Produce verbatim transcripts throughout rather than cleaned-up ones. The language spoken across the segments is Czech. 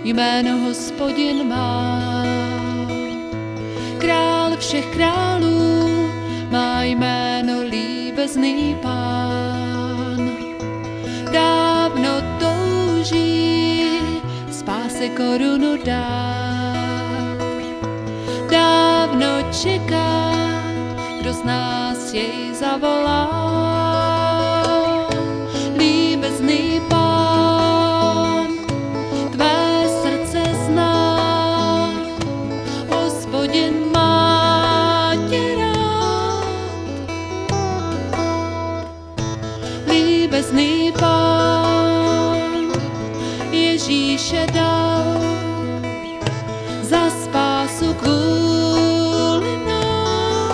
jméno Hospodin má. Král všech králů má jméno líbezný Pán. Dávno touží spáse korunu dát. Dávno čeká, kdo z nás jej zavolá. Líbezný Pán, tvé srdce zná, Hospodin má tě rád. Líbezný Pán Ježíše dal za spásu kvůli nám.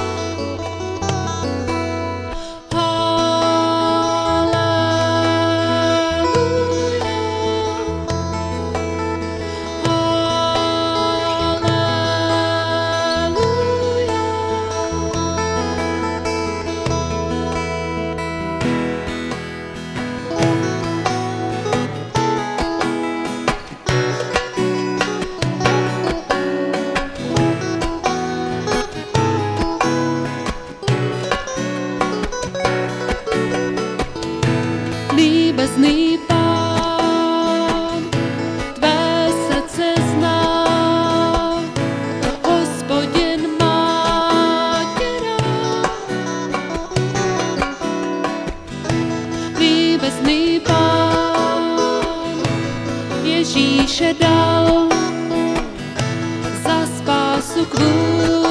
Líbezný Pán, tvé srdce zná, Hospodin má tě rád. Líbezný Pán Ježíše dal za spásu kvůli